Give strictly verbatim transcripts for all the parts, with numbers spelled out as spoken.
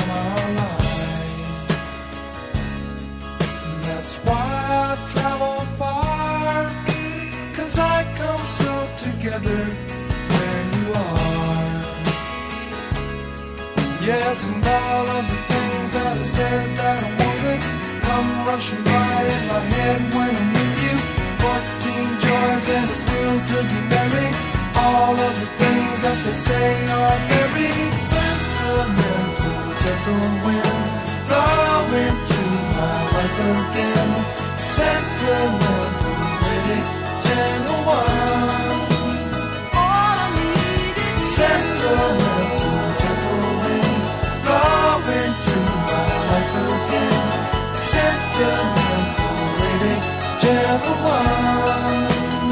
our lives. And that's why I've traveled far, 'cause I come so together where you are. Yes, and all of the things that I said that I wanted come rushing by in my head when I'm with you. Fourteen joys and a will to be merry. All of the things that they say are very sentimental. Gentle wind blowing through my life again. Sentimental, pretty gentle one. All I need is Sentimental, gentle wind blowing through my life again. Sentimental, lady, gentle one.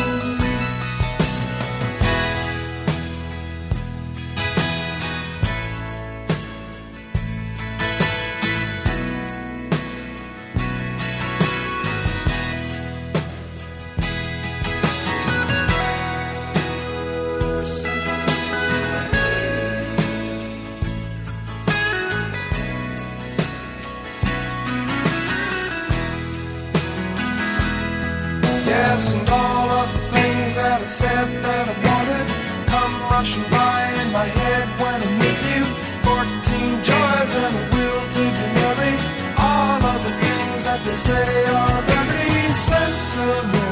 Yes, and all of the things that I said that I wanted come rushing by in my head when I'm with you. Fourteen joys and a will to be merry. All of the things that they say are very sentimental.